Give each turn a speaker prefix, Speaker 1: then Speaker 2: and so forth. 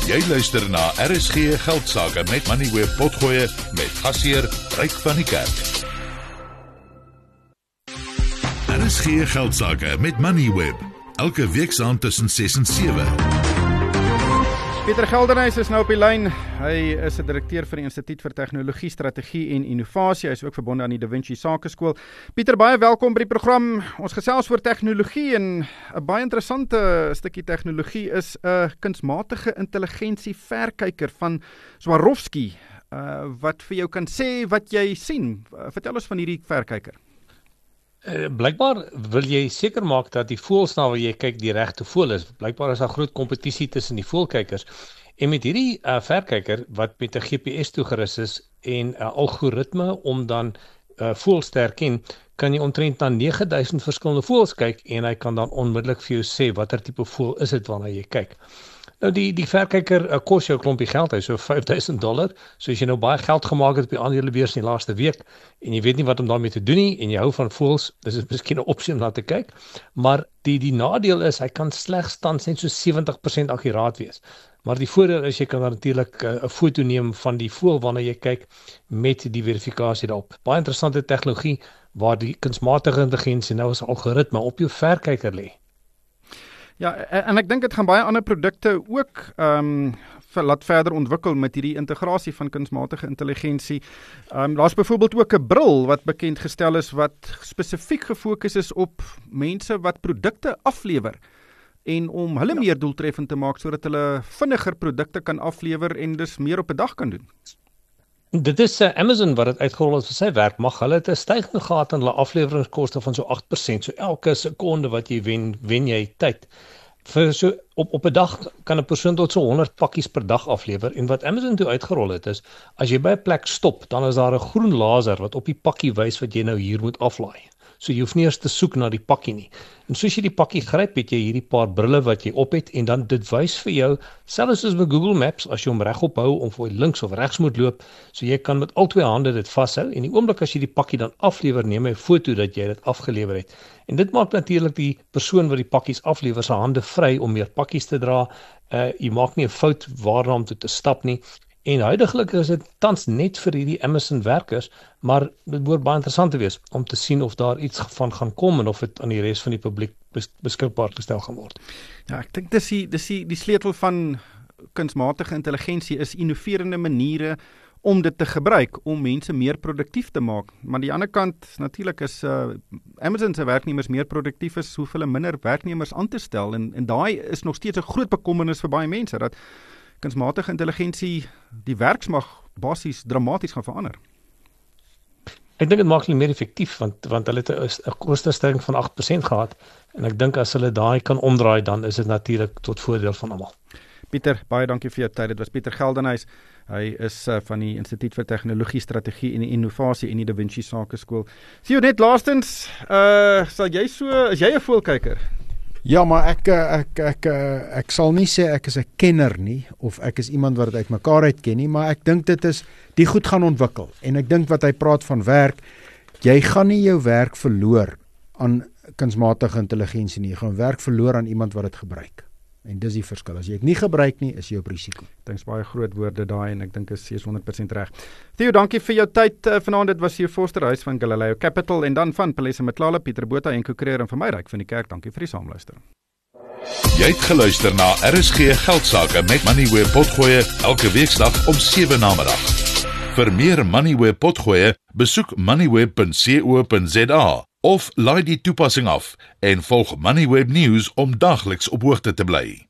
Speaker 1: Jy luister na RSG Geldsaake met Moneyweb Potgoe met gasheer Ryk van die Kerk. RSG Geldsaake met Moneyweb. Elke weeksaand tussen 6 en 7.
Speaker 2: Pieter Geldenhuys is nou op die lyn. Hy is 'n direkteur vir die Instituut vir Tegnologie, Strategie en Innovasie. Hy is ook verbonde aan die Da Vinci Sakeskool. Pieter, baie welkom by die program. Ons gesels oor tegnologie en 'n baie interessante stukkie tegnologie is 'n kunsmatige intelligensie verkyker van Swarovski, wat vir jou kan sê wat jy sien. Vertel ons van hierdie verkyker.
Speaker 3: Blykbaar wil jy seker maak dat die voëls na waar jy kyk die regte voël is. Blykbaar is daar groot kompetisie tussen die voëlkykers. En met hierdie verkyker wat met 'n GPS toegerus is en 'n algoritme om dan voëls te herken, kan jy omtrent na 9000 verskillende voëls kyk en hy kan dan onmiddellik vir jou sê watter tipe voël is dit waarna jy kyk. Nou die verkyker kos jou 'n klompie geld, hy so $5000. So as jy nou baie geld gemaak het op die aandelebeurs in die laaste week en jy weet nie wat om daarmee te doen nie en jy hou van voëls, dis is miskien 'n opsie om na te kyk. Maar die nadeel is hy kan slegs tans net so 70% akkuraat wees. Maar die voordeel is jy kan natuurlik 'n foto neem van die voël waarna jy kyk met die verifikasie daarop. Baie interessante tegnologie waar die kunsmatige intelligensie nou as algoritme op jou verkyker lê.
Speaker 2: Ja, en ek dink dit gaan baie ander produkte ook laat verder ontwikkel met hierdie integrasie van kunsmatige intelligensie. Daar's byvoorbeeld ook 'n bril wat bekend gestel is wat spesifiek gefokus is op mense wat produkte aflewer en om hulle meer doeltreffend te maak sodat hulle vinniger produkte kan aflewer en dus meer op 'n dag kan doen.
Speaker 3: Dit is Amazon wat dit uitgerol het vir sy werk, maar hulle het 'n stygende gehad in hulle afleweringskoste van so 8%. So elke sekonde wat jy wen jy tyd. Vir so op 'n dag kan 'n persoon tot so 100 pakkies per dag aflewer. En wat Amazon toe uitgerol het is, as jy by 'n plek stop, dan is daar 'n groen laser wat op die pakkie wys wat jy nou hier moet aflaai. So jy hoef nie eers te soek na die pakkie nie. En soos jy die pakkie gryp, het jy hierdie paar brille wat jy op het en dan dit wys vir jou, selfs soos met Google Maps, as jy hom regop hou of jy links of regs moet loop, so jy kan met al twee hande dit vashou en die oomblik as jy die pakkie dan aflewer, neem hy 'n foto dat jy dit afgelewer het. En dit maak natuurlik die persoon wat die pakkies aflewer se hande vry om meer pakkies te dra. Jy maak nie 'n fout waarna om toe te stap nie. En huidiglik is dit tans net vir hierdie Amazon werkers, maar dit behoort baie interessant te wees om te sien of daar iets van gaan kom en of dit aan die res van die publiek beskikbaar gestel gaan word.
Speaker 2: Ja, ek dink dis die sleutel van kunsmatige intelligensie is innoverende maniere om dit te gebruik om mense meer produktief te maak. Maar aan die ander kant natuurlik is Amazon se werknemers meer produktief is, hoef hulle minder werknemers aan te stel en daai is nog steeds 'n groot bekommernis vir baie mense dat kunsmatige intelligensie die werksmag basies dramaties gaan verander.
Speaker 3: Ek dink dit maak hulle meer effektief want hulle het 'n kostestygging van 8% gehad en ek dink as hulle daai kan omdraai dan is dit natuurlik tot voordeel van almal.
Speaker 2: Pieter, baie dankie vir jou tyd. Dit was Pieter Geldenhuys. Hy is van die Instituut vir Tegnologie, Strategie en Innovasie en die Da Vinci Sakeskool. Sien jy net laastens, is jy 'n voëlkyker?
Speaker 4: Ja, maar ek sal nie sê ek is 'n kenner nie of ek is iemand wat dit uitmekaar uitken nie, maar ek dink dit is die goed gaan ontwikkel en ek dink wat hy praat van werk, jy gaan nie jou werk verloor aan kunsmatige intelligensie nie, jy gaan werk verloor aan iemand wat dit gebruik. En dis die verskil. As jy dit nie gebruik nie, is jy op risiko.
Speaker 2: Dit is baie groot woorde daai en ek dink is 100% reg. Theo, dankie vir jou tyd vanaand. Dit was Theo Forsterhuis van Galileo Capital en dan van Palesa Matlala, Pieter Botha en Kokreer en van my Ryk van die Kerk. Dankie vir die saamluister.
Speaker 1: Jy het geluister na RSG Geldsaake met Moneyweb Potgoe elke weeksdag om 7 namiddag. Vir meer Moneyweb Potgoe, besoek moneyweb.co.za of laai die toepassing af en volg Moneyweb News om dagliks op hoogte te bly.